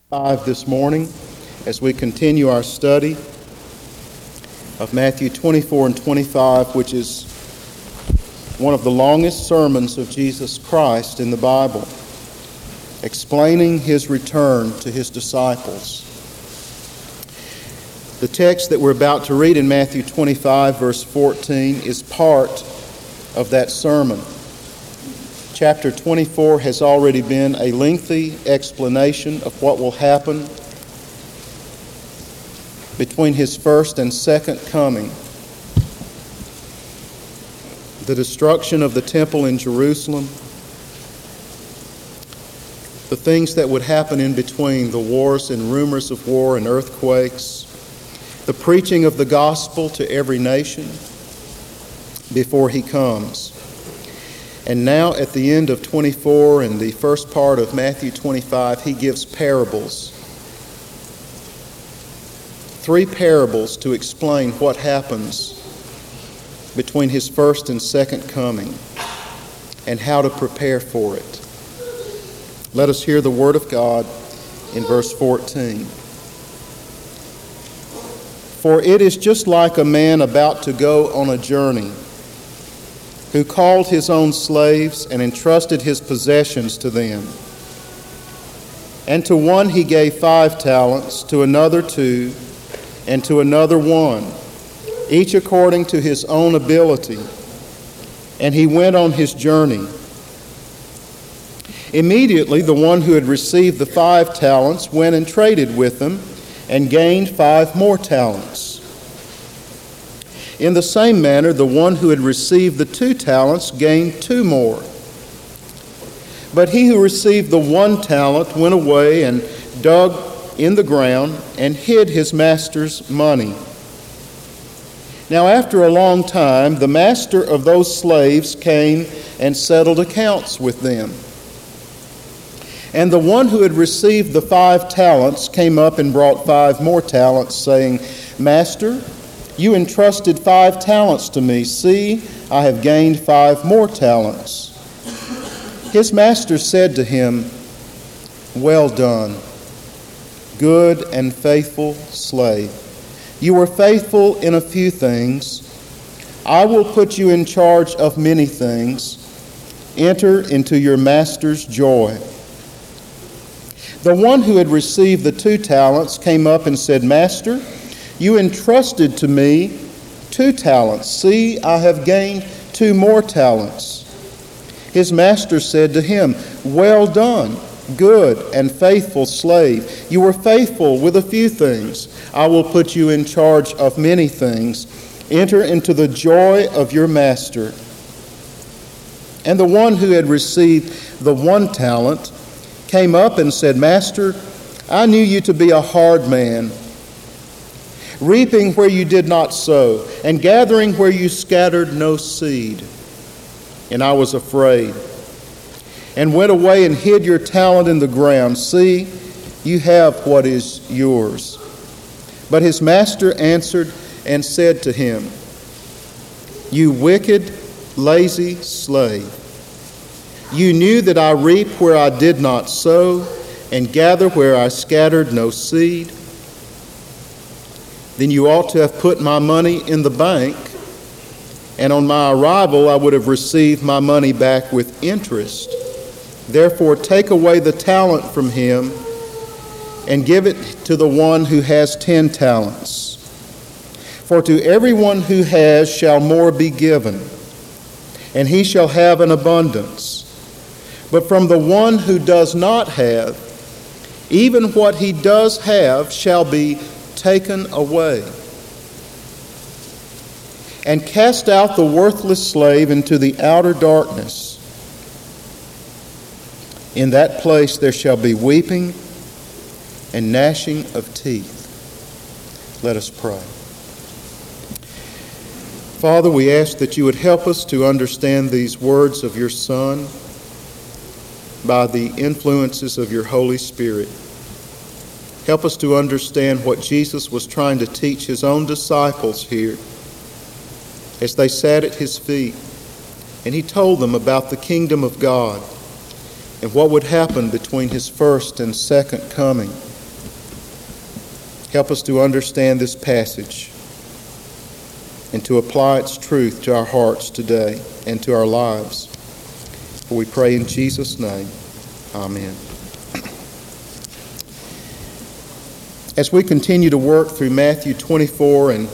5 this morning as we continue our study of Matthew 24 and 25, which is one of the longest sermons of Jesus Christ in the Bible, explaining his return to his disciples. The text that we're about to read in Matthew 25, verse 14, is part of that sermon. Chapter 24 has already been a lengthy explanation of what will happen between his first and second coming. The destruction of the temple in Jerusalem, the things that would happen in between, the wars and rumors of war and earthquakes, the preaching of the gospel to every nation before he comes. And now at the end of 24 and the first part of Matthew 25, he gives parables. 3 parables to explain what happens between his first and second coming and how to prepare for it. Let us hear the word of God in verse 14. For it is just like a man about to go on a journey, who called his own slaves and entrusted his possessions to them. And to one he gave 5 talents, to another 2, and to another 1, each according to his own ability. And he went on his journey. Immediately the one who had received the 5 talents went and traded with them, and gained 5 more talents. In the same manner, the one who had received the 2 talents gained 2 more. But he who received the 1 talent went away and dug in the ground and hid his master's money. Now after a long time, the master of those slaves came and settled accounts with them. And the one who had received the 5 talents came up and brought 5 more talents, saying, Master, you entrusted 5 talents to me. See, I have gained 5 more talents. His master said to him, Well done, good and faithful slave. You were faithful in a few things. I will put you in charge of many things. Enter into your master's joy. The one who had received the 2 talents came up and said, Master, you entrusted to me 2 talents. See, I have gained 2 more talents. His master said to him, Well done, good and faithful slave. You were faithful with a few things. I will put you in charge of many things. Enter into the joy of your master. And the one who had received the 1 talent came up and said, Master, I knew you to be a hard man, reaping where you did not sow, and gathering where you scattered no seed. And I was afraid, and went away and hid your talent in the ground. See, you have what is yours. But his master answered and said to him, You wicked, lazy slave. You knew that I reap where I did not sow, and gather where I scattered no seed. Then you ought to have put my money in the bank, and on my arrival I would have received my money back with interest. Therefore take away the talent from him, and give it to the one who has 10 talents. For to everyone who has shall more be given, and he shall have an abundance. But from the one who does not have, even what he does have shall be taken away. And cast out the worthless slave into the outer darkness. In that place there shall be weeping and gnashing of teeth. Let us pray. Father, we ask that you would help us to understand these words of your Son by the influences of your Holy Spirit. Help us to understand what Jesus was trying to teach his own disciples here as they sat at his feet, and he told them about the kingdom of God and what would happen between his first and second coming. Help us to understand this passage and to apply its truth to our hearts today and to our lives. For we pray in Jesus' name. Amen. As we continue to work through Matthew 24 and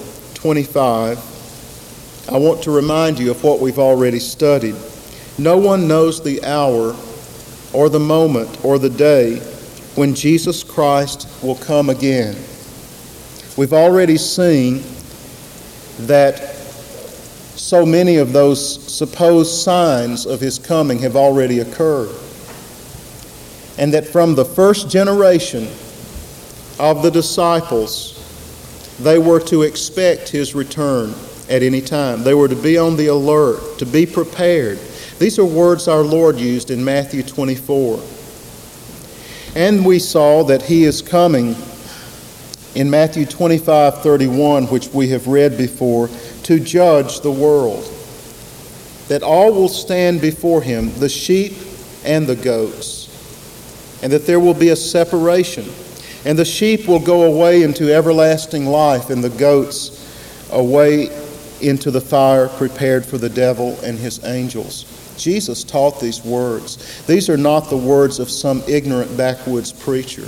25, I want to remind you of what we've already studied. No one knows the hour or the moment or the day when Jesus Christ will come again. We've already seen that so many of those supposed signs of his coming have already occurred. And that from the first generation of the disciples, they were to expect his return at any time. They were to be on the alert, to be prepared. These are words our Lord used in Matthew 24. And we saw that he is coming in Matthew 25:31, which we have read before, to judge the world. That all will stand before him, the sheep and the goats. And that there will be a separation. And the sheep will go away into everlasting life, and the goats away into the fire prepared for the devil and his angels. Jesus taught these words. These are not the words of some ignorant backwoods preacher.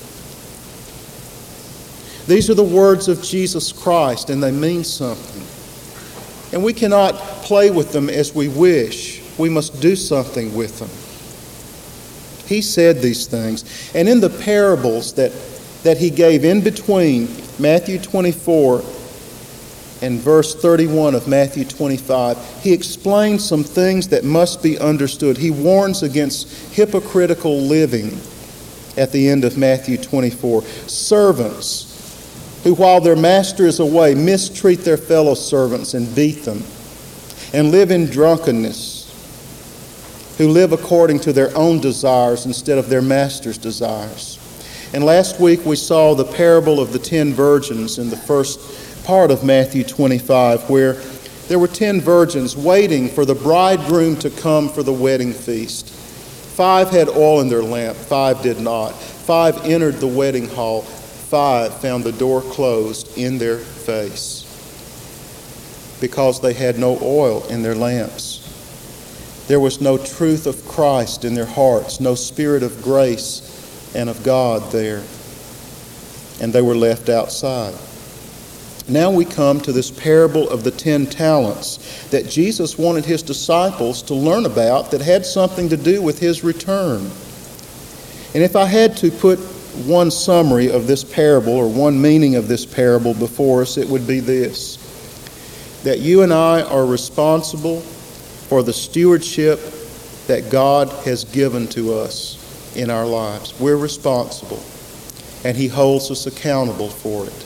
These are the words of Jesus Christ, and they mean something. And we cannot play with them as we wish. We must do something with them. He said these things. And in the parables that he gave in between Matthew 24 and verse 31 of Matthew 25, he explains some things that must be understood. He warns against hypocritical living at the end of Matthew 24. Servants who, while their master is away, mistreat their fellow servants and beat them, and live in drunkenness, who live according to their own desires instead of their master's desires. And last week we saw the parable of the 10 virgins in the first part of Matthew 25, where there were 10 virgins waiting for the bridegroom to come for the wedding feast. 5 had oil in their lamp, 5 did not. 5 entered the wedding hall, 5 found the door closed in their face because they had no oil in their lamps. There was no truth of Christ in their hearts, no spirit of grace and of God there, and they were left outside. Now we come to this parable of the 10 talents that Jesus wanted his disciples to learn about that had something to do with his return. And if I had to put one summary of this parable or one meaning of this parable before us, it would be this: that you and I are responsible for the stewardship that God has given to us in our lives. We're responsible, and he holds us accountable for it.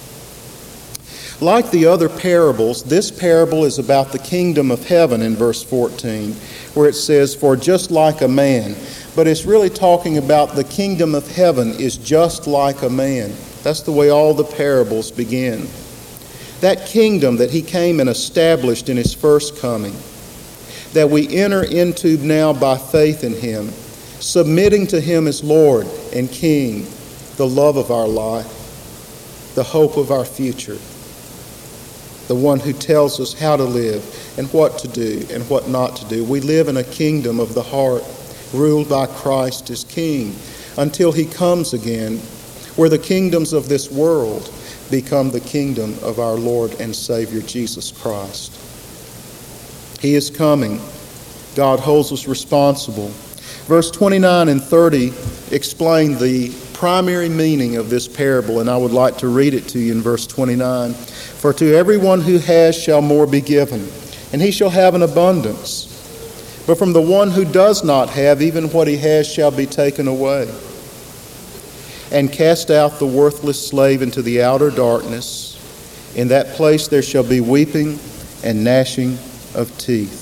Like the other parables, this parable is about the kingdom of heaven in verse 14, where it says, "For just like a man." But it's really talking about the kingdom of heaven is just like a man. That's the way all the parables begin. That kingdom that he came and established in his first coming, that we enter into now by faith in him, submitting to him as Lord and King, the love of our life, the hope of our future, the one who tells us how to live and what to do and what not to do. We live in a kingdom of the heart, ruled by Christ as King, until he comes again, where the kingdoms of this world become the kingdom of our Lord and Savior Jesus Christ. He is coming. God holds us responsible. Verse 29 and 30 explain the primary meaning of this parable, and I would like to read it to you in verse 29. "For to everyone who has shall more be given, and he shall have an abundance. But from the one who does not have, even what he has shall be taken away. And cast out the worthless slave into the outer darkness. In that place there shall be weeping and gnashing of teeth."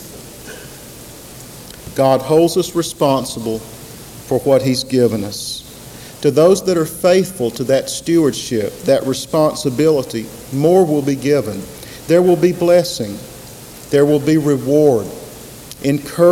God holds us responsible for what he's given us. To those that are faithful to that stewardship, that responsibility, more will be given. There will be blessing. There will be reward,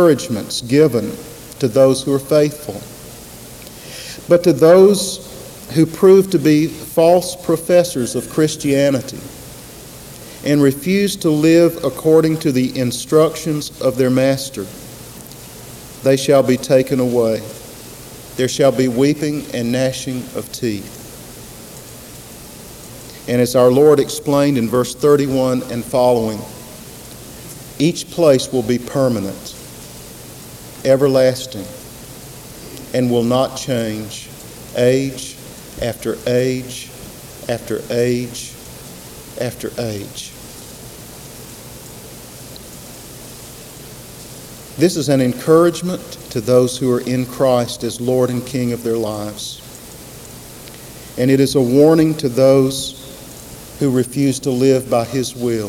encouragements given to those who are faithful. But to those who prove to be false professors of Christianity and refuse to live according to the instructions of their master, they shall be taken away. There shall be weeping and gnashing of teeth. And as our Lord explained in verse 31 and following, each place will be permanent, everlasting, and will not change, age after age after age after age. This is an encouragement to those who are in Christ as Lord and King of their lives. And it is a warning to those who refuse to live by His will.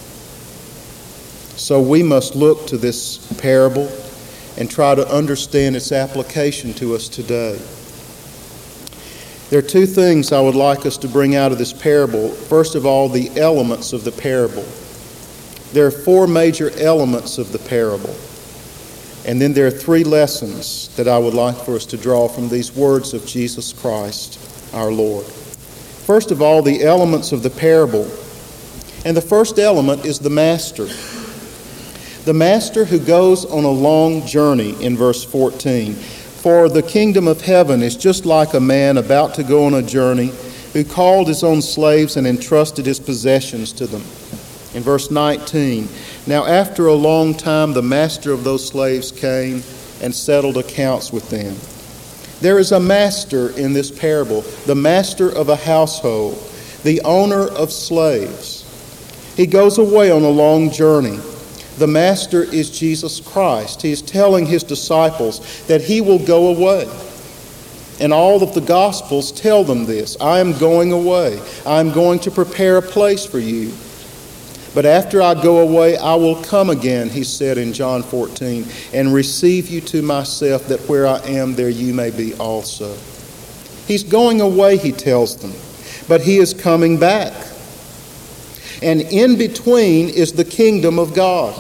So we must look to this parable and try to understand its application to us today. There are two things I would like us to bring out of this parable. First of all, the elements of the parable. There are four major elements of the parable. And then there are three lessons that I would like for us to draw from these words of Jesus Christ, our Lord. First of all, the elements of the parable. And the first element is the master. The master who goes on a long journey in verse 14. For the kingdom of heaven is just like a man about to go on a journey who called his own slaves and entrusted his possessions to them. In verse 19, now after a long time the master of those slaves came and settled accounts with them. There is a master in this parable, the master of a household, the owner of slaves. He goes away on a long journey. The master is Jesus Christ. He is telling his disciples that he will go away. And all of the Gospels tell them this. I am going away. I am going to prepare a place for you. But after I go away, I will come again, he said in John 14, and receive you to myself, that where I am, there you may be also. He's going away, he tells them, but he is coming back. And in between is the kingdom of God.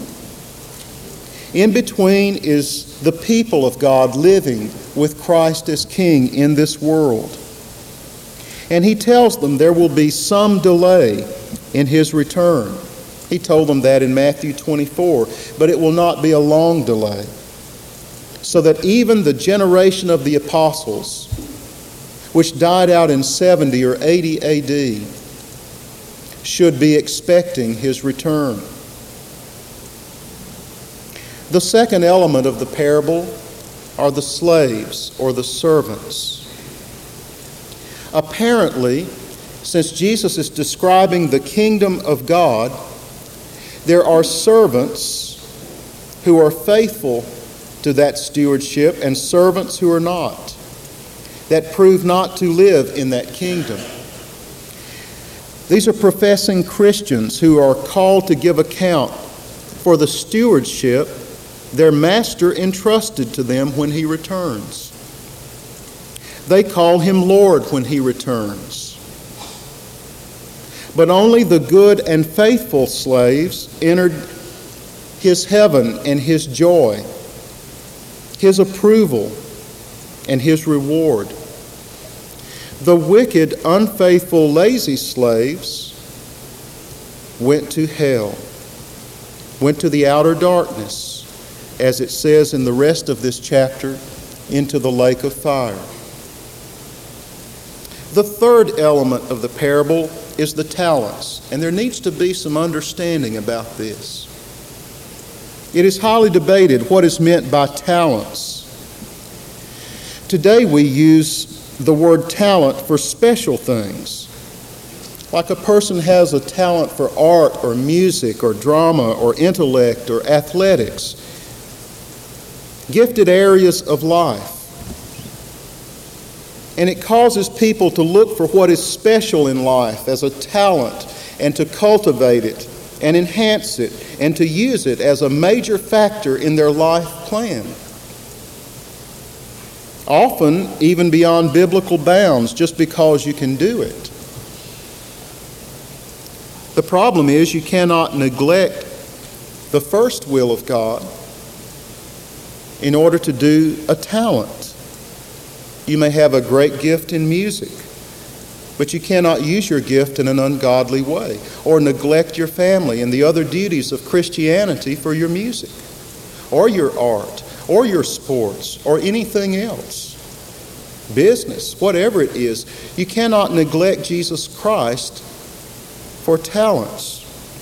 In between is the people of God living with Christ as King in this world. And he tells them there will be some delay in his return. He told them that in Matthew 24, but it will not be a long delay. So that even the generation of the apostles, which died out in 70 or 80 AD, should be expecting his return. The second element of the parable are the slaves or the servants. Apparently, since Jesus is describing the kingdom of God, there are servants who are faithful to that stewardship and servants who are not, that prove not to live in that kingdom. These are professing Christians who are called to give account for the stewardship their master entrusted to them when he returns. They call him Lord when he returns. But only the good and faithful slaves entered his heaven and his joy, his approval, and his reward. The wicked, unfaithful, lazy slaves went to hell, went to the outer darkness, as it says in the rest of this chapter, into the lake of fire. The third element of the parable is the talents, and there needs to be some understanding about this. It is highly debated what is meant by talents. Today we use the word talent for special things, like a person has a talent for art or music or drama or intellect or athletics, gifted areas of life. And it causes people to look for what is special in life as a talent and to cultivate it and enhance it and to use it as a major factor in their life plan. Often even beyond biblical bounds, just because you can do it. The problem is you cannot neglect the first will of God in order to do a talent. You may have a great gift in music, but you cannot use your gift in an ungodly way or neglect your family and the other duties of Christianity for your music or your art or your sports or anything else. Business, whatever it is, you cannot neglect Jesus Christ for talents.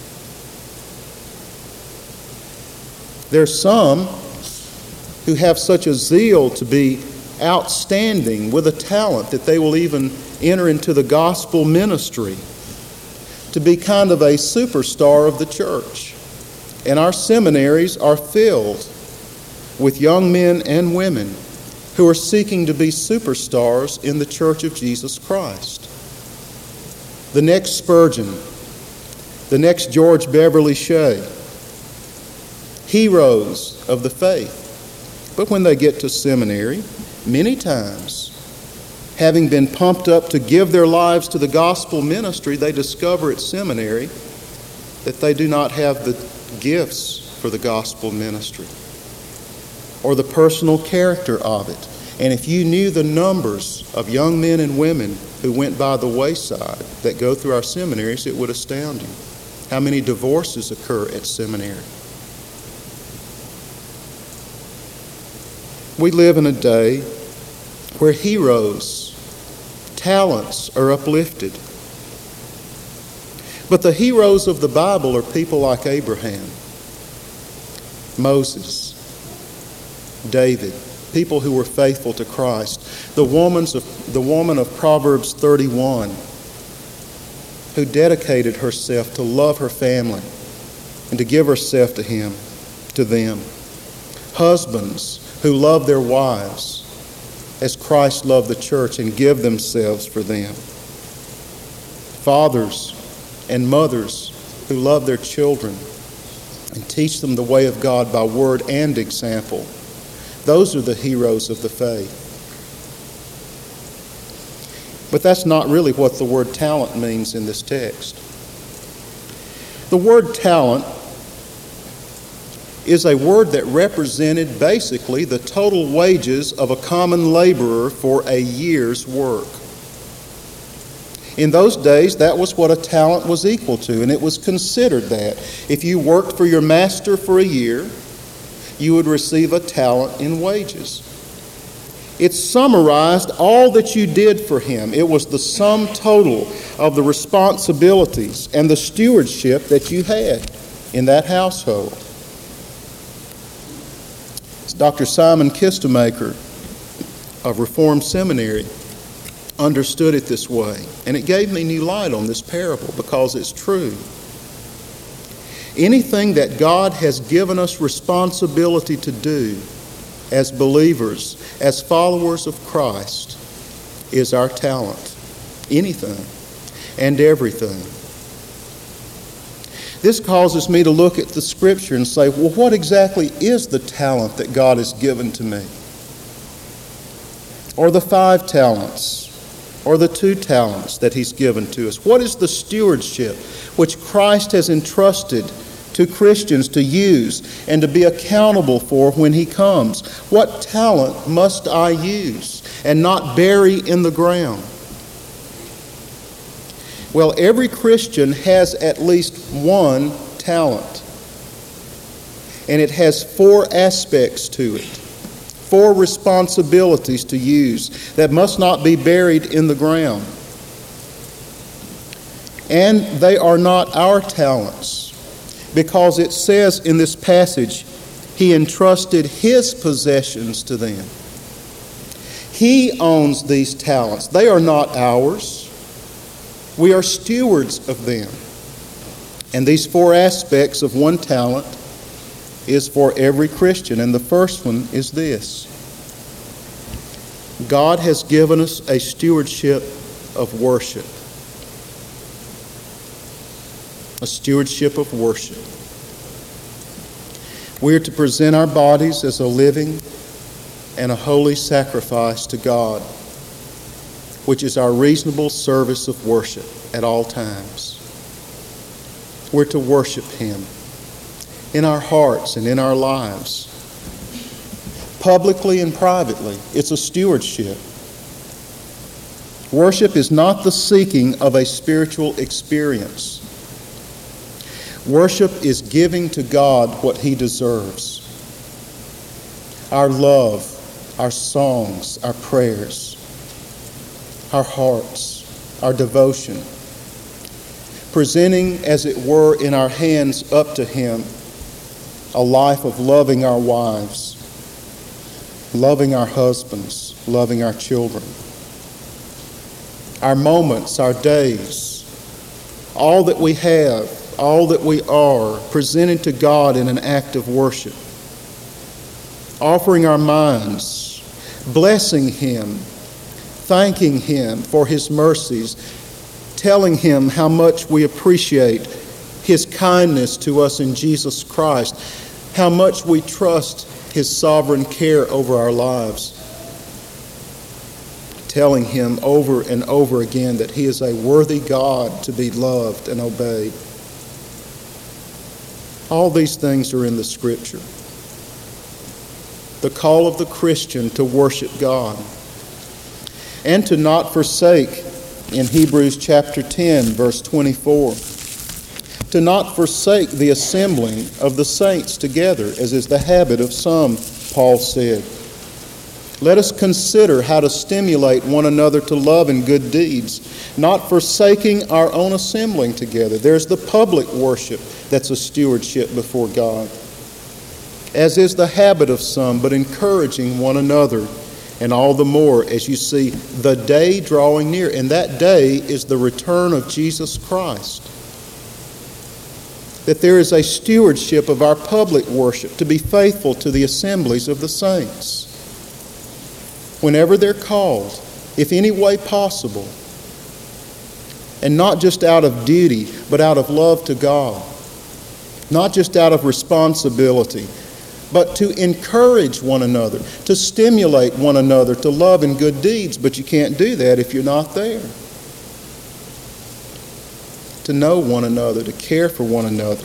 There's some who have such a zeal to be outstanding with a talent that they will even enter into the gospel ministry, to be kind of a superstar of the church. And our seminaries are filled with young men and women who are seeking to be superstars in the Church of Jesus Christ. The next Spurgeon, the next George Beverly Shea, heroes of the faith. But when they get to seminary, many times, having been pumped up to give their lives to the gospel ministry, they discover at seminary that they do not have the gifts for the gospel ministry or the personal character of it. And if you knew the numbers of young men and women who went by the wayside that go through our seminaries, it would astound you how many divorces occur at seminary. We live in a day where heroes, talents are uplifted. But the heroes of the Bible are people like Abraham, Moses, David, people who were faithful to Christ. The woman of Proverbs 31, who dedicated herself to love her family and to give herself to them. Husbands who love their wives as Christ loved the church and give themselves for them. Fathers and mothers who love their children and teach them the way of God by word and example. Those are the heroes of the faith. But that's not really what the word talent means in this text. The word talent is a word that represented basically the total wages of a common laborer for a year's work. In those days, that was what a talent was equal to, and it was considered that. If you worked for your master for a year, you would receive a talent in wages. It summarized all that you did for him. It was the sum total of the responsibilities and the stewardship that you had in that household. Dr. Simon Kistemaker of Reformed Seminary understood it this way, and it gave me new light on this parable because it's true. Anything that God has given us responsibility to do as believers, as followers of Christ, is our talent. Anything and everything. This causes me to look at the Scripture and say, well, what exactly is the talent that God has given to me? Or the 5 talents? Or the 2 talents that He's given to us? What is the stewardship which Christ has entrusted to Christians to use and to be accountable for when He comes? What talent must I use and not bury in the ground? Well, every Christian has at least one talent, and it has 4 aspects to it, 4 responsibilities to use that must not be buried in the ground. And they are not our talents, because it says in this passage, He entrusted His possessions to them. He owns these talents. They are not ours. We are stewards of them. And these 4 aspects of one talent is for every Christian. And the first one is this: God has given us a stewardship of worship. A stewardship of worship. We are to present our bodies as a living and a holy sacrifice to God, which is our reasonable service of worship at all times. We're to worship Him in our hearts and in our lives, publicly and privately. It's a stewardship. Worship is not the seeking of a spiritual experience. Worship is giving to God what He deserves. Our love, our songs, our prayers, our hearts, our devotion, presenting, as it were, in our hands up to Him a life of loving our wives, loving our husbands, loving our children. Our moments, our days, all that we have, all that we are, presented to God in an act of worship. Offering our minds, blessing Him, thanking Him for His mercies, telling Him how much we appreciate His kindness to us in Jesus Christ, how much we trust His sovereign care over our lives. Telling Him over and over again that He is a worthy God to be loved and obeyed. All these things are in the Scripture. The call of the Christian to worship God and to not forsake, in Hebrews chapter 10, verse 24, to not forsake the assembling of the saints together, as is the habit of some, Paul said. Let us consider how to stimulate one another to love and good deeds, not forsaking our own assembling together. There's the public worship that's a stewardship before God, as is the habit of some, but encouraging one another, and all the more as you see the day drawing near. And that day is the return of Jesus Christ. That there is a stewardship of our public worship to be faithful to the assemblies of the saints. Whenever they're called, if any way possible, and not just out of duty, but out of love to God, not just out of responsibility, but to encourage one another, to stimulate one another to love and good deeds. But you can't do that if you're not there. To know one another, to care for one another.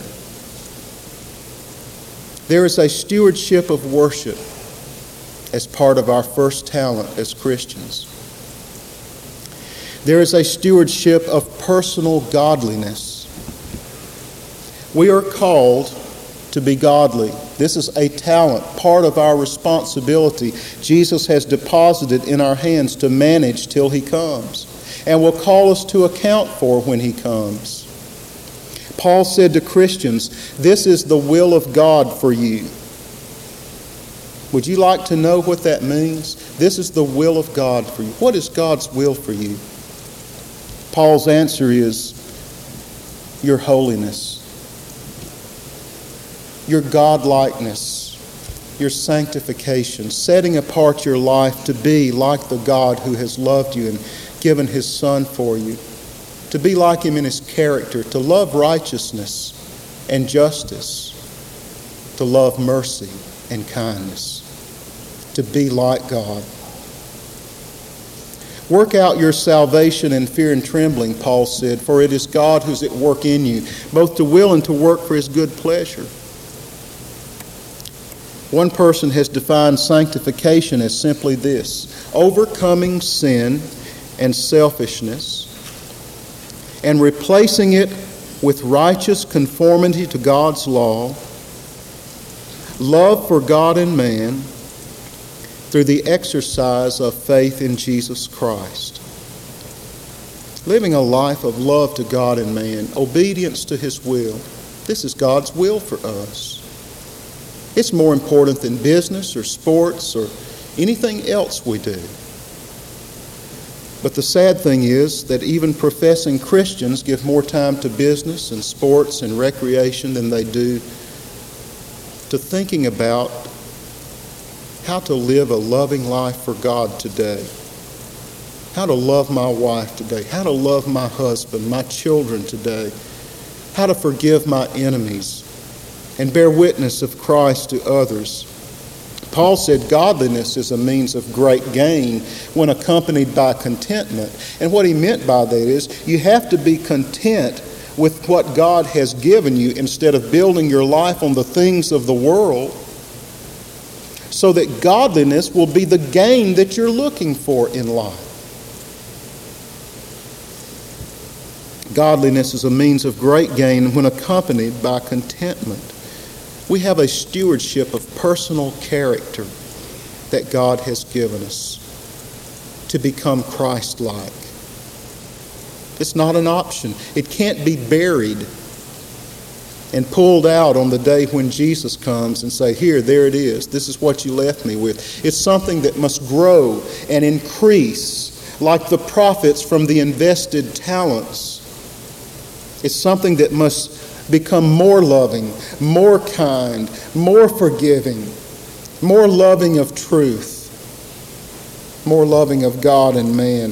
There is a stewardship of worship as part of our first talent as Christians. There is a stewardship of personal godliness. We are called to be godly. This is a talent, part of our responsibility Jesus has deposited in our hands to manage till He comes, and will call us to account for when He comes. Paul said to Christians, "This is the will of God for you." Would you like to know what that means? This is the will of God for you. What is God's will for you? Paul's answer is your holiness, your God-likeness, your sanctification, setting apart your life to be like the God who has loved you and given His Son for you, to be like Him in His character, to love righteousness and justice, to love mercy and kindness, to be like God. Work out your salvation in fear and trembling, Paul said, for it is God who's at work in you, both to will and to work for His good pleasure. One person has defined sanctification as simply this: overcoming sin and selfishness and replacing it with righteous conformity to God's law, love for God and man through the exercise of faith in Jesus Christ. Living a life of love to God and man, obedience to His will. This is God's will for us. It's more important than business or sports or anything else we do. But the sad thing is that even professing Christians give more time to business and sports and recreation than they do to thinking about how to live a loving life for God today. How to love my wife today. How to love my husband, my children today. How to forgive my enemies and bear witness of Christ to others. Paul said godliness is a means of great gain when accompanied by contentment. And what he meant by that is you have to be content with what God has given you instead of building your life on the things of the world, so that godliness will be the gain that you're looking for in life. Godliness is a means of great gain when accompanied by contentment. We have a stewardship of personal character that God has given us to become Christ-like. It's not an option. It can't be buried and pulled out on the day when Jesus comes and say, here, there it is. This is what you left me with. It's something that must grow and increase like the profits from the invested talents. It's something that must become more loving, more kind, more forgiving, more loving of truth, more loving of God and man.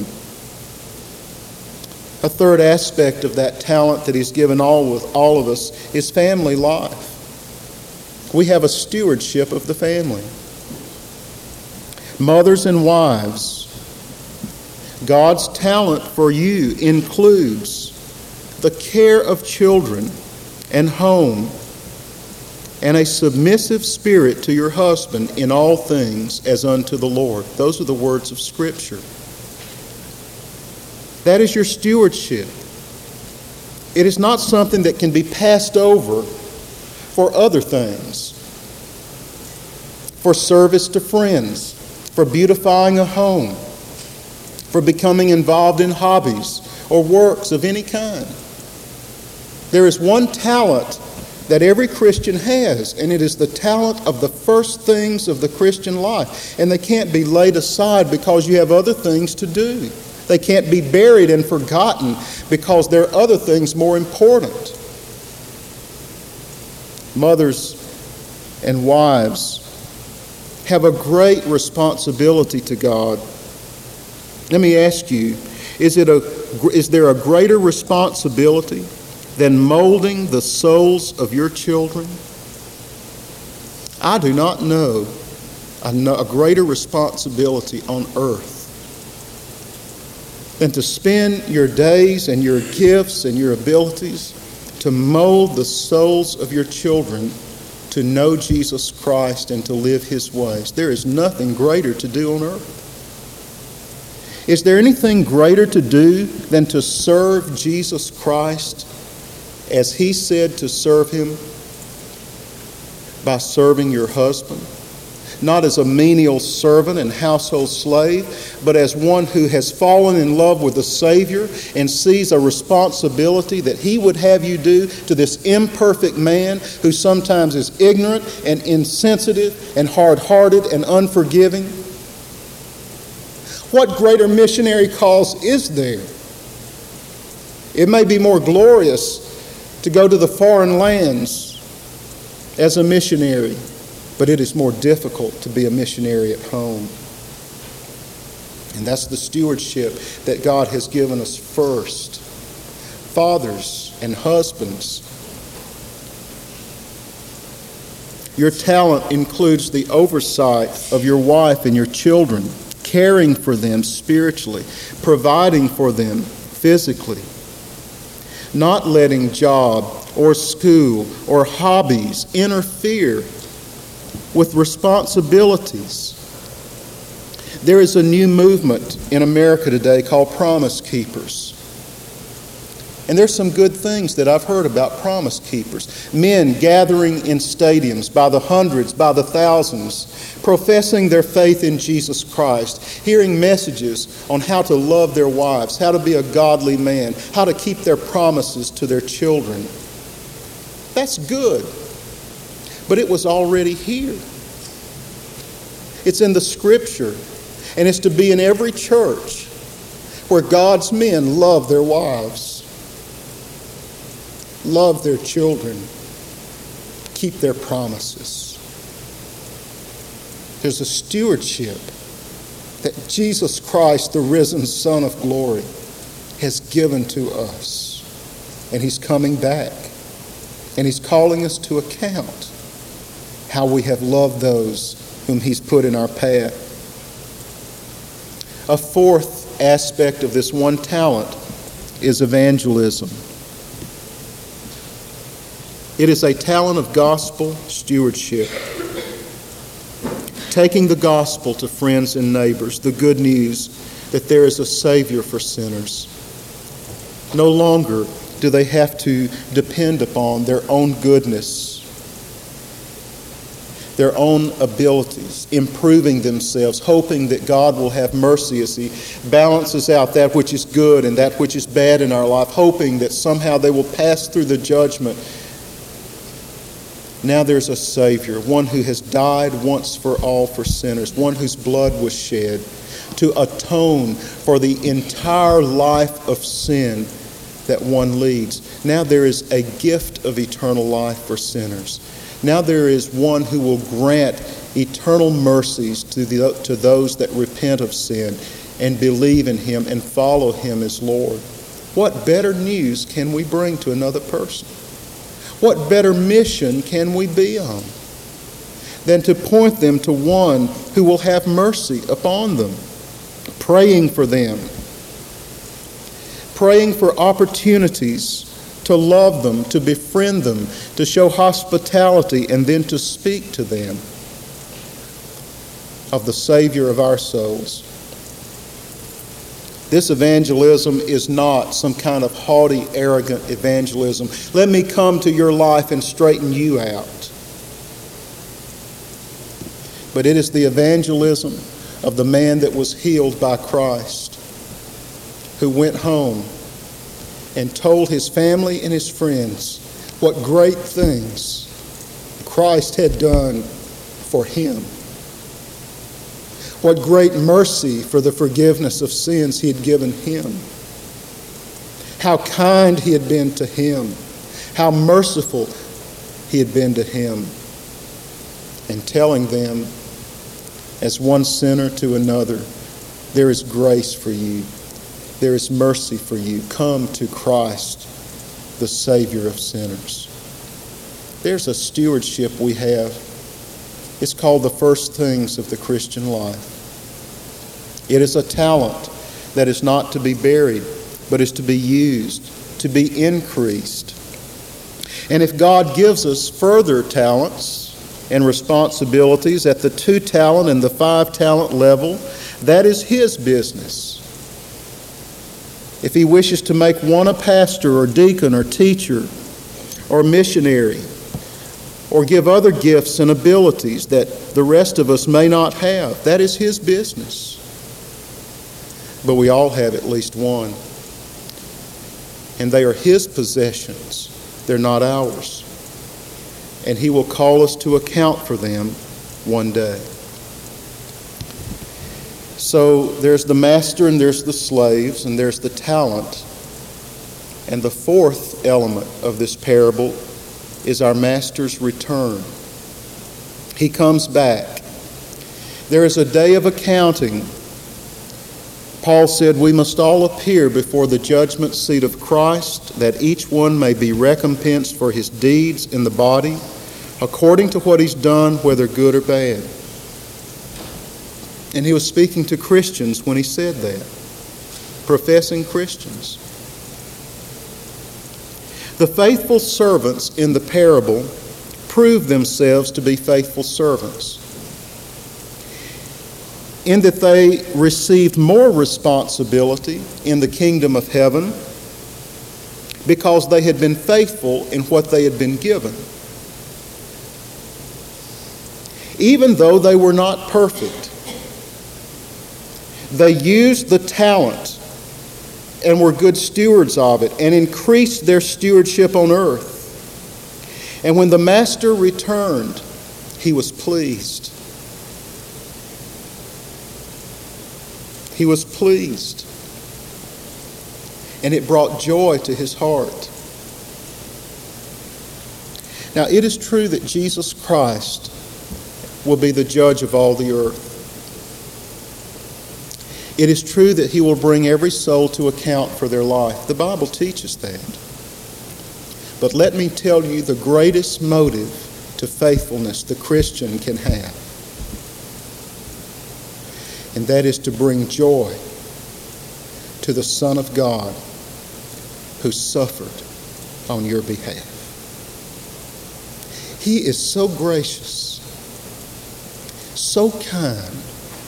A third aspect of that talent that He's given all of us is family life. We have a stewardship of the family. Mothers and wives, God's talent for you includes the care of children and home, and a submissive spirit to your husband in all things as unto the Lord. Those are the words of Scripture. That is your stewardship. It is not something that can be passed over for other things. For service to friends, for beautifying a home, for becoming involved in hobbies or works of any kind. There is one talent that every Christian has, and it is the talent of the first things of the Christian life. And they can't be laid aside because you have other things to do. They can't be buried and forgotten because there are other things more important. Mothers and wives have a great responsibility to God. Let me ask you, is there a greater responsibility than molding the souls of your children? I do not know a greater responsibility on earth than to spend your days and your gifts and your abilities to mold the souls of your children to know Jesus Christ and to live His ways. There is nothing greater to do on earth. Is there anything greater to do than to serve Jesus Christ as He said to serve Him by serving your husband? Not as a menial servant and household slave, but as one who has fallen in love with the Savior and sees a responsibility that He would have you do to this imperfect man who sometimes is ignorant and insensitive and hard-hearted and unforgiving. What greater missionary cause is there? It may be more glorious to go to the foreign lands as a missionary, but it is more difficult to be a missionary at home. And that's the stewardship that God has given us first. Fathers and husbands, your talent includes the oversight of your wife and your children, caring for them spiritually, providing for them physically, not letting job or school or hobbies interfere with responsibilities. There is a new movement in America today called Promise Keepers. And there's some good things that I've heard about Promise Keepers. Men gathering in stadiums by the hundreds, by the thousands, professing their faith in Jesus Christ, hearing messages on how to love their wives, how to be a godly man, how to keep their promises to their children. That's good. But it was already here. It's in the Scripture, and it's to be in every church where God's men love their wives, love their children, keep their promises. There's a stewardship that Jesus Christ, the risen Son of glory, has given to us, and He's coming back, and He's calling us to account how we have loved those whom He's put in our path. A fourth aspect of this one talent is evangelism. It is a talent of gospel stewardship. Taking the gospel to friends and neighbors, the good news that there is a Savior for sinners. No longer do they have to depend upon their own goodness, their own abilities, improving themselves, hoping that God will have mercy as He balances out that which is good and that which is bad in our life, hoping that somehow they will pass through the judgment. Now there's a Savior, one who has died once for all for sinners, one whose blood was shed to atone for the entire life of sin that one leads. Now there is a gift of eternal life for sinners. Now there is one who will grant eternal mercies to those that repent of sin and believe in Him and follow Him as Lord. What better news can we bring to another person? What better mission can we be on than to point them to one who will have mercy upon them, praying for them, praying for opportunities to love them, to befriend them, to show hospitality, and then to speak to them of the Savior of our souls. This evangelism is not some kind of haughty, arrogant evangelism. Let me come to your life and straighten you out. But it is the evangelism of the man that was healed by Christ, who went home and told his family and his friends what great things Christ had done for him. What great mercy for the forgiveness of sins He had given him. How kind He had been to him. How merciful He had been to him. And telling them, as one sinner to another, there is grace for you. There is mercy for you. Come to Christ, the Savior of sinners. There's a stewardship we have. It's called the first things of the Christian life. It is a talent that is not to be buried, but is to be used, to be increased. And if God gives us further talents and responsibilities at the 2-talent and the 5-talent level, that is His business. If He wishes to make one a pastor or deacon or teacher or missionary, or give other gifts and abilities that the rest of us may not have, that is His business. But we all have at least one. And they are His possessions. They're not ours. And He will call us to account for them one day. So there's the master and there's the slaves and there's the talent. And the fourth element of this parable is our master's return. He comes back. There is a day of accounting. Paul said we must all appear before the judgment seat of Christ, that each one may be recompensed for his deeds in the body, according to what he's done, whether good or bad. And he was speaking to Christians when he said that, professing Christians. The faithful servants in the parable proved themselves to be faithful servants, in that they received more responsibility in the kingdom of heaven because they had been faithful in what they had been given. Even though they were not perfect, they used the talent and were good stewards of it and increased their stewardship on earth. And when the master returned, he was pleased. He was pleased. And it brought joy to his heart. Now, it is true that Jesus Christ will be the judge of all the earth. It is true that he will bring every soul to account for their life. The Bible teaches that. But let me tell you the greatest motive to faithfulness the Christian can have. And that is to bring joy to the Son of God who suffered on your behalf. He is so gracious, so kind,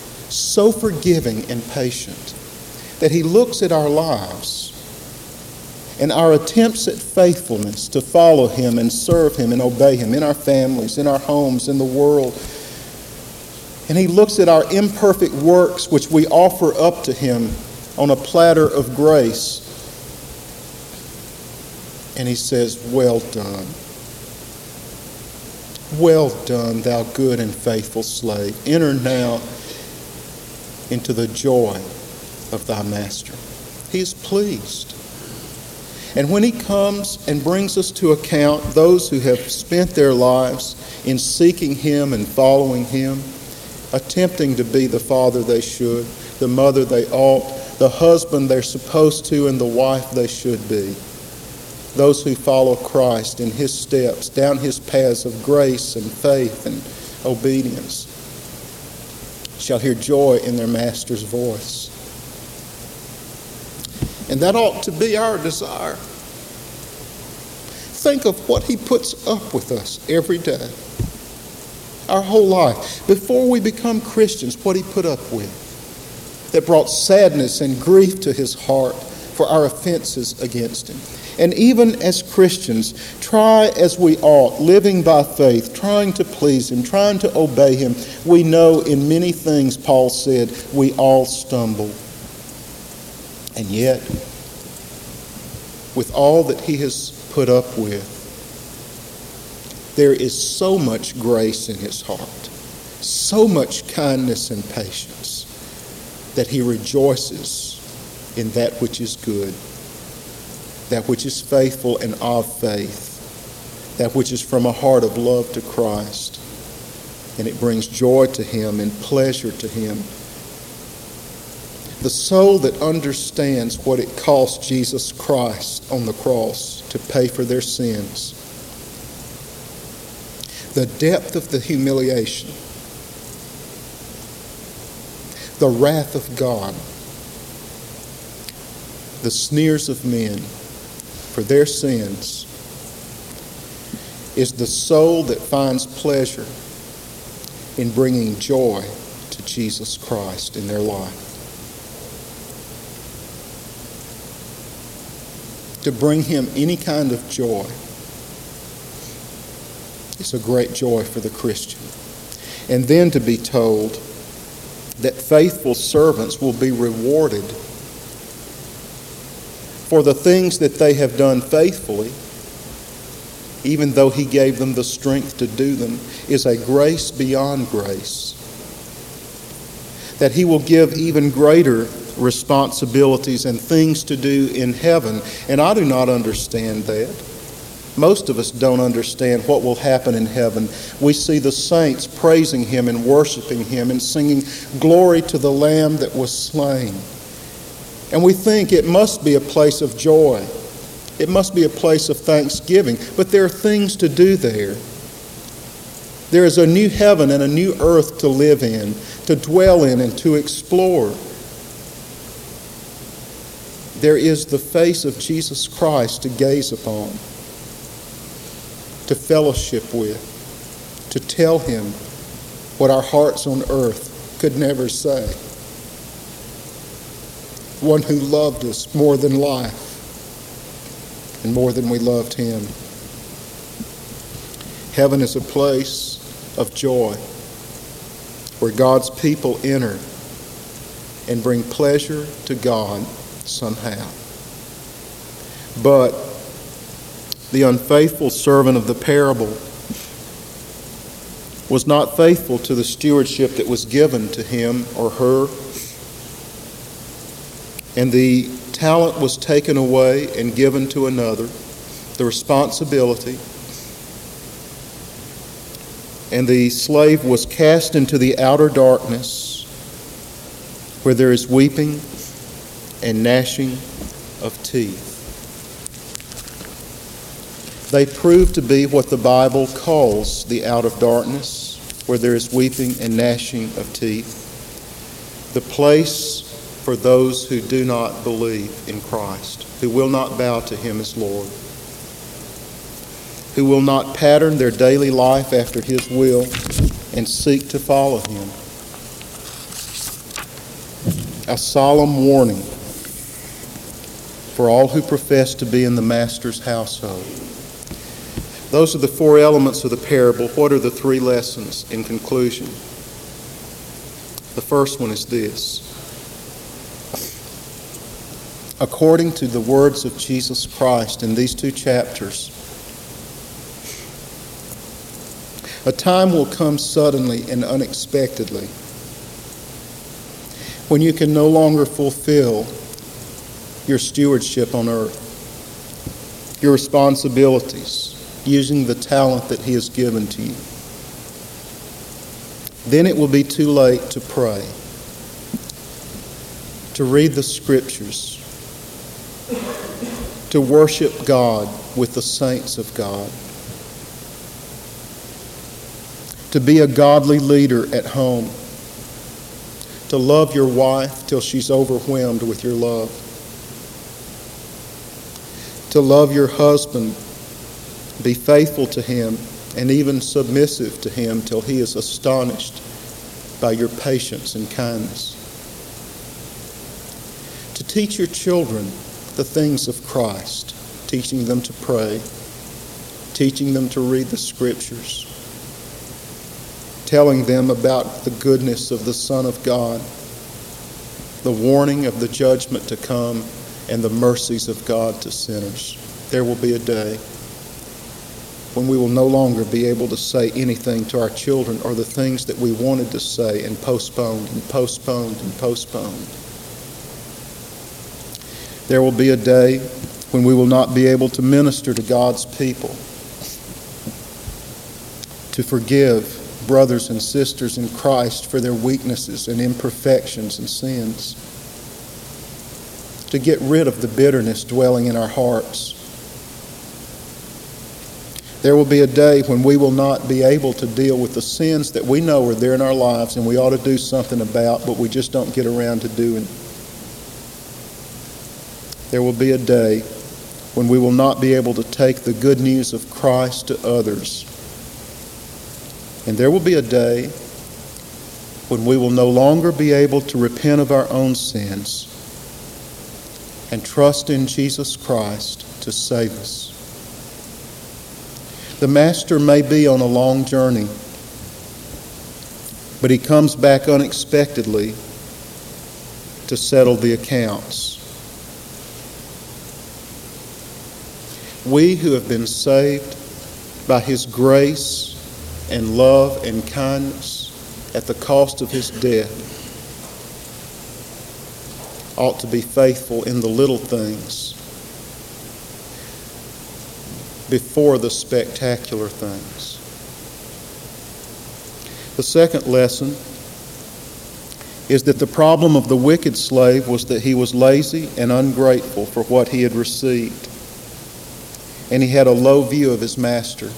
so forgiving and patient that he looks at our lives and our attempts at faithfulness to follow him and serve him and obey him in our families, in our homes, in the world. And he looks at our imperfect works which we offer up to him on a platter of grace. And he says, "Well done. Well done, thou good and faithful slave. Enter now into the joy of thy master." He is pleased. And when he comes and brings us to account those who have spent their lives in seeking him and following him, attempting to be the father they should, the mother they ought, the husband they're supposed to, and the wife they should be, those who follow Christ in his steps, down his paths of grace and faith and obedience, shall hear joy in their master's voice. And that ought to be our desire. Think of what he puts up with us every day, our whole life. Before we become Christians, what he put up with that brought sadness and grief to his heart for our offenses against him. And even as Christians, try as we ought, living by faith, trying to please him, trying to obey him, we know in many things, Paul said, we all stumble. And yet, with all that he has put up with, there is so much grace in his heart, so much kindness and patience, that he rejoices in that which is good, that which is faithful and of faith, that which is from a heart of love to Christ. And it brings joy to him and pleasure to him. The soul that understands what it cost Jesus Christ on the cross to pay for their sins, the depth of the humiliation, the wrath of God, the sneers of men for their sins, is the soul that finds pleasure in bringing joy to Jesus Christ in their life. To bring him any kind of joy is a great joy for the Christian. And then to be told that faithful servants will be rewarded for the things that they have done faithfully, even though he gave them the strength to do them, is a grace beyond grace. That he will give even greater responsibilities and things to do in heaven. And I do not understand that. Most of us don't understand what will happen in heaven. We see the saints praising him and worshiping him and singing glory to the Lamb that was slain. And we think it must be a place of joy. It must be a place of thanksgiving. But there are things to do there. There is a new heaven and a new earth to live in, to dwell in, and to explore. There is the face of Jesus Christ to gaze upon, to fellowship with, to tell him what our hearts on earth could never say. One who loved us more than life and more than we loved him. Heaven is a place of joy where God's people enter and bring pleasure to God somehow. But the unfaithful servant of the parable was not faithful to the stewardship that was given to him or her. And the talent was taken away and given to another, the responsibility. And the slave was cast into the outer darkness where there is weeping and gnashing of teeth. They prove to be what the Bible calls the out of darkness, where there is weeping and gnashing of teeth, the place for those who do not believe in Christ, who will not bow to him as Lord, who will not pattern their daily life after his will and seek to follow him. A solemn warning for all who profess to be in the Master's household. Those are the four elements of the parable. What are the three lessons in conclusion? The first one is this. According to the words of Jesus Christ in these two chapters, a time will come suddenly and unexpectedly when you can no longer fulfill your stewardship on earth, your responsibilities, using the talent that He has given to you. Then it will be too late to pray, to read the Scriptures, to worship God with the saints of God, to be a godly leader at home, to love your wife till she's overwhelmed with your love, to love your husband, be faithful to him, and even submissive to him till he is astonished by your patience and kindness. To teach your children the things of Christ, teaching them to pray, teaching them to read the Scriptures, telling them about the goodness of the Son of God, the warning of the judgment to come, and the mercies of God to sinners. There will be a day when we will no longer be able to say anything to our children or the things that we wanted to say and postponed and postponed and postponed. There will be a day when we will not be able to minister to God's people, to forgive brothers and sisters in Christ for their weaknesses and imperfections and sins, to get rid of the bitterness dwelling in our hearts. There will be a day when we will not be able to deal with the sins that we know are there in our lives and we ought to do something about, but we just don't get around to doing. There will be a day when we will not be able to take the good news of Christ to others. And there will be a day when we will no longer be able to repent of our own sins and trust in Jesus Christ to save us. The Master may be on a long journey, but He comes back unexpectedly to settle the accounts. We who have been saved by His grace and love and kindness at the cost of His death ought to be faithful in the little things before the spectacular things. The second lesson is that the problem of the wicked slave was that he was lazy and ungrateful for what he had received, and he had a low view of his master.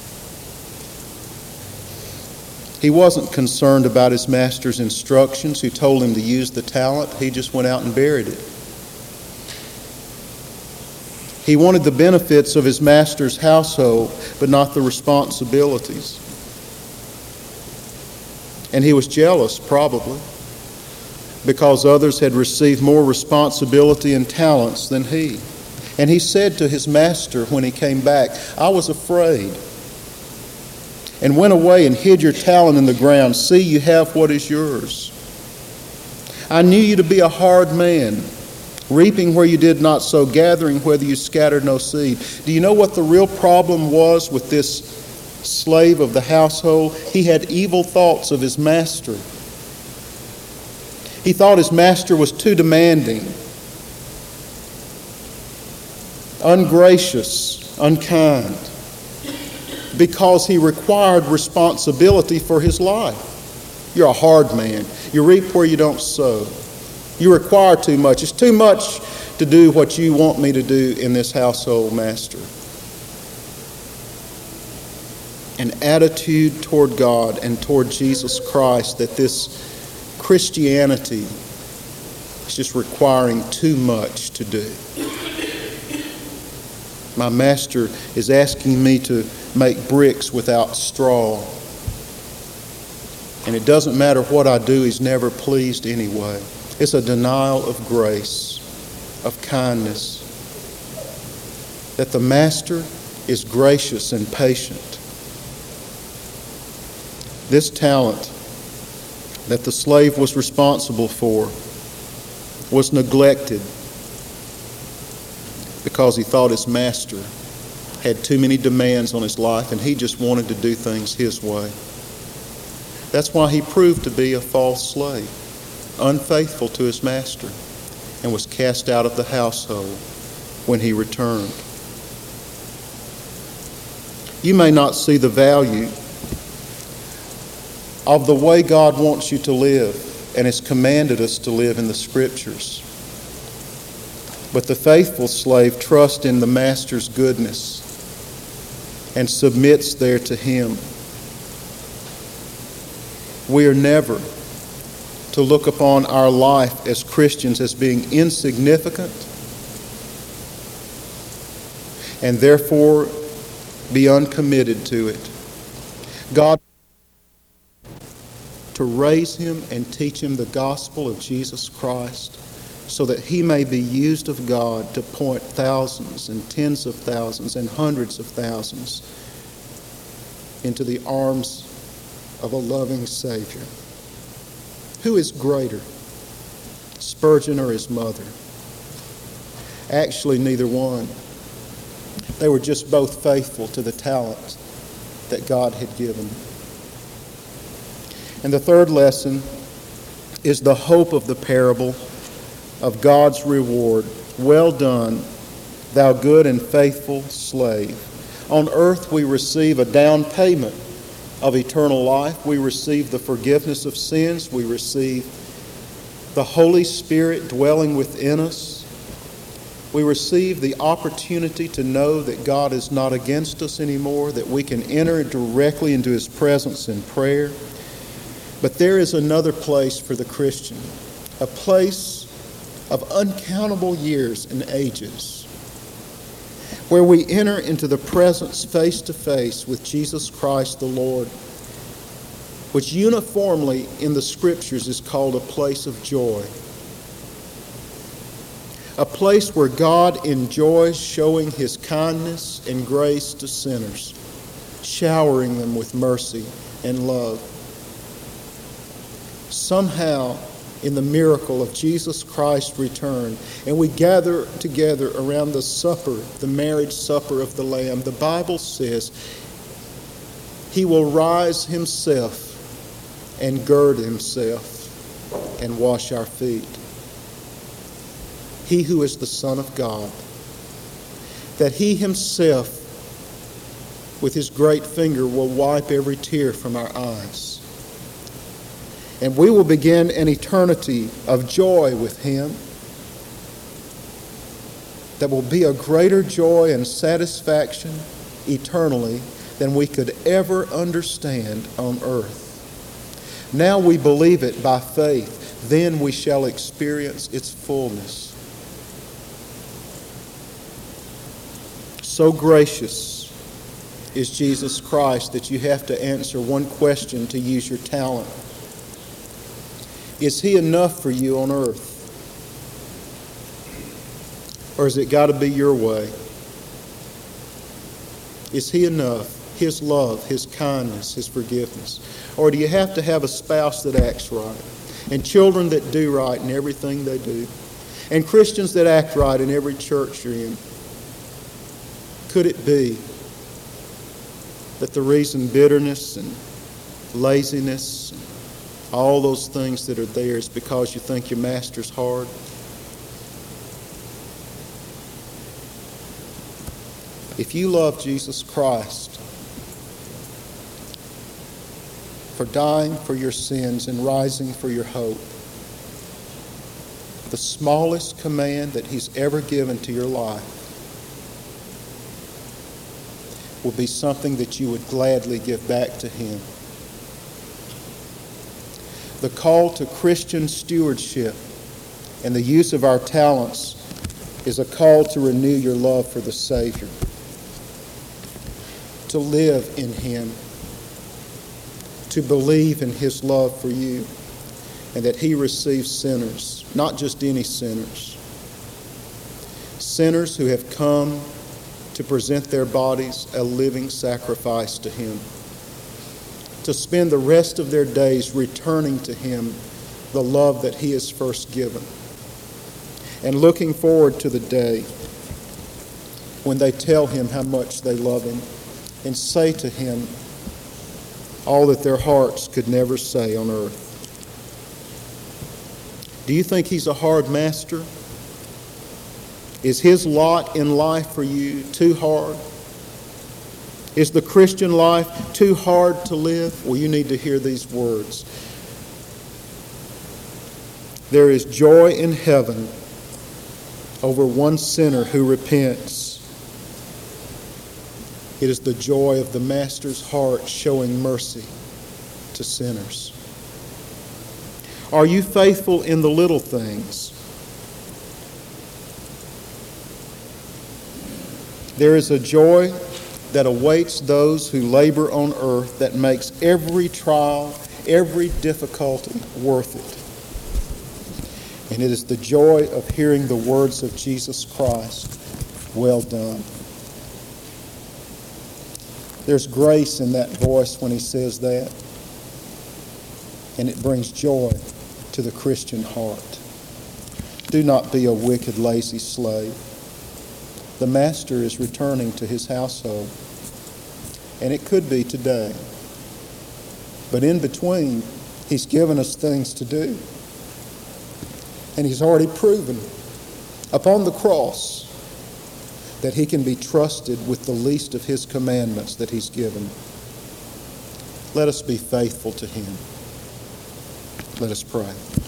He wasn't concerned about his master's instructions, who told him to use the talent. He just went out and buried it. He wanted the benefits of his master's household, but not the responsibilities. And he was jealous, probably, because others had received more responsibility and talents than he. And he said to his master when he came back, "I was afraid, and went away and hid your talent in the ground. See, you have what is yours. I knew you to be a hard man, reaping where you did not sow, gathering whether you scattered no seed." Do you know what the real problem was with this slave of the household? He had evil thoughts of his master. He thought his master was too demanding, ungracious, unkind, because he required responsibility for his life. You're a hard man. You reap where you don't sow. You require too much. It's too much to do what you want me to do in this household, Master. An attitude toward God and toward Jesus Christ that this Christianity is just requiring too much to do. My Master is asking me to make bricks without straw. And it doesn't matter what I do, He's never pleased anyway. It's a denial of grace, of kindness, that the master is gracious and patient. This talent that the slave was responsible for was neglected because he thought his master had too many demands on his life and he just wanted to do things his way. That's why he proved to be a false slave, unfaithful to his master, and was cast out of the household when he returned. You may not see the value of the way God wants you to live and has commanded us to live in the Scriptures. But the faithful slave trusts in the master's goodness and submits there to him. We are never to look upon our life as Christians as being insignificant and therefore be uncommitted to it. God to raise him and teach him the gospel of Jesus Christ so that he may be used of God to point thousands and tens of thousands and hundreds of thousands into the arms of a loving Savior. Who is greater, Spurgeon or his mother? Actually, neither one. They were just both faithful to the talent that God had given. And the third lesson is the hope of the parable of God's reward. Well done, thou good and faithful slave. On earth we receive a down payment of eternal life. We receive the forgiveness of sins. We receive the Holy Spirit dwelling within us. We receive the opportunity to know that God is not against us anymore, that we can enter directly into his presence in prayer. But there is another place for the Christian, a place of uncountable years and ages, where we enter into the presence face to face with Jesus Christ the Lord, which uniformly in the Scriptures is called a place of joy. A place where God enjoys showing his kindness and grace to sinners, showering them with mercy and love. Somehow, in the miracle of Jesus Christ's return, and we gather together around the supper, the marriage supper of the Lamb, the Bible says he will rise himself and gird himself and wash our feet. He who is the Son of God, that he himself with his great finger will wipe every tear from our eyes. And we will begin an eternity of joy with him that will be a greater joy and satisfaction eternally than we could ever understand on earth. Now we believe it by faith, then we shall experience its fullness. So gracious is Jesus Christ that you have to answer one question to use your talent. Is he enough for you on earth? Or has it got to be your way? Is he enough? His love, his kindness, his forgiveness? Or do you have to have a spouse that acts right? And children that do right in everything they do? And Christians that act right in every church you're in? Could it be that the reason bitterness and laziness and all those things that are there is because you think your master's hard? If you love Jesus Christ for dying for your sins and rising for your hope, the smallest command that he's ever given to your life will be something that you would gladly give back to him. The call to Christian stewardship and the use of our talents is a call to renew your love for the Savior, to live in him, to believe in his love for you, and that he receives sinners, not just any sinners, sinners who have come to present their bodies a living sacrifice to Him, to spend the rest of their days returning to Him the love that He has first given, and looking forward to the day when they tell Him how much they love Him and say to Him all that their hearts could never say on earth. Do you think He's a hard master? Is His lot in life for you too hard? Is the Christian life too hard to live? Well, you need to hear these words. There is joy in heaven over one sinner who repents. It is the joy of the Master's heart showing mercy to sinners. Are you faithful in the little things? There is a joy that awaits those who labor on earth that makes every trial, every difficulty worth it. And it is the joy of hearing the words of Jesus Christ, "Well done." There's grace in that voice when He says that, and it brings joy to the Christian heart. Do not be a wicked, lazy slave. The Master is returning to His household, and it could be today. But in between, He's given us things to do. And He's already proven upon the cross that He can be trusted with the least of His commandments that He's given. Let us be faithful to Him. Let us pray.